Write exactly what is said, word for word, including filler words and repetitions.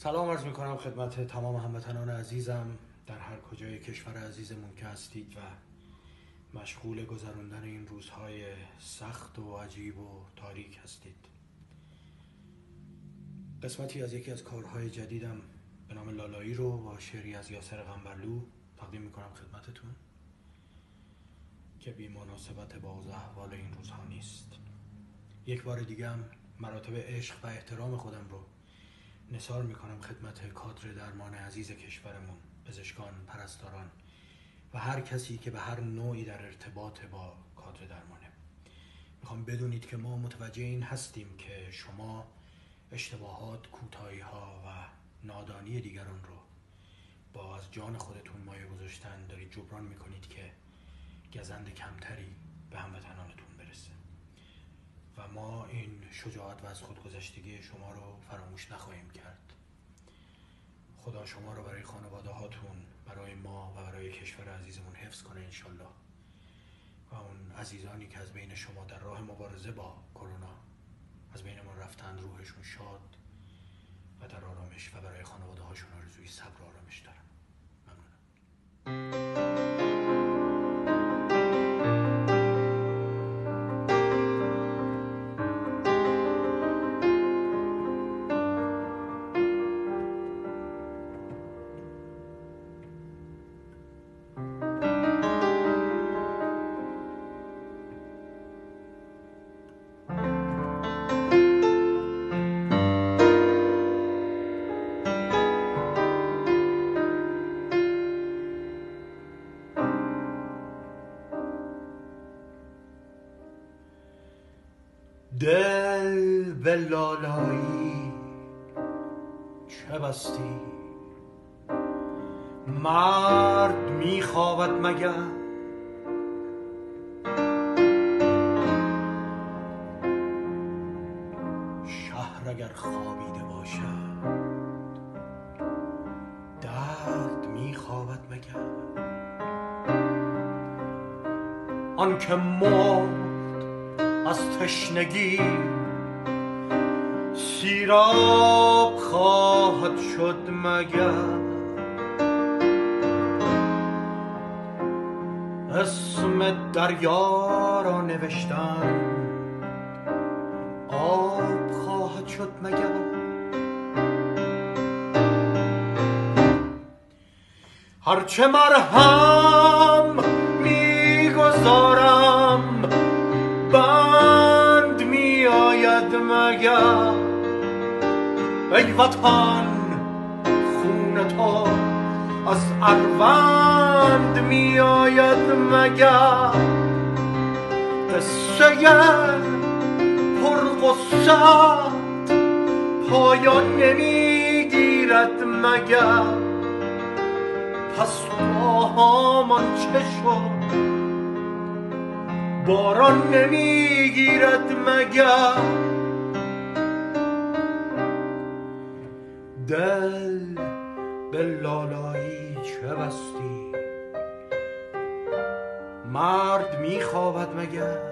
سلام عرض می کنم خدمت تمام هموطنان عزیزم در هر کجای کشور عزیزمون که هستید و مشغول گذراندن این روزهای سخت و عجیب و تاریک هستید. قسمتی از یکی از کارهای جدیدم به نام لالایی رو با شعری از یاسر قنبرلو تقدیم می کنم خدمتتون که بی مناسبت با اوضاع احوال این روزها نیست. یک بار دیگه هم مراتب عشق و احترام خودم رو نثار میکنم خدمت کادر درمان عزیز کشورمون، پزشکان، پرستاران و هر کسی که به هر نوعی در ارتباط با کادر درمانه. میخوام بدونید که ما متوجه این هستیم که شما اشتباهات، کوتاهی‌ها و نادانی دیگران رو با از جان خودتون مایه گذاشتن دارید جبران میکنید که گزند کمتری به هموطنانتون برسه و ما این شجاعت و از خودگذشتگی شما رو فراموش نخواهیم کرد. خدا شما رو برای خانواده هاتون، برای ما و برای کشور عزیزمون حفظ کنه انشالله و اون عزیزانی که از بین شما در راه مبارزه با کرونا از بین ما رفتند روحشون شاد و در آرامش و برای خانواده هاشون آرزوی صبر و آرامش دارم. ممنونم. دل به لالایی چه بستی؟ مرد میخوابد مگر؟ شهر اگر خوابیده باشد درد میخوابد مگر؟ آن که مرد از تشنگی سیراب خواهد شد مگر؟ اسم دریا را نوشتن آب خواهد شد مگر؟ هرچه مرهم میگذارم بند می آید مگر؟ ای وطن خون تو از اروند می آید مگر؟ قصه پرغصت پایان نمی گیرد مگر؟ پس با هامان چه شد باران نمیگیرد مگر؟ دل به لالایی چه بستی؟ مرد میخوابد مگر؟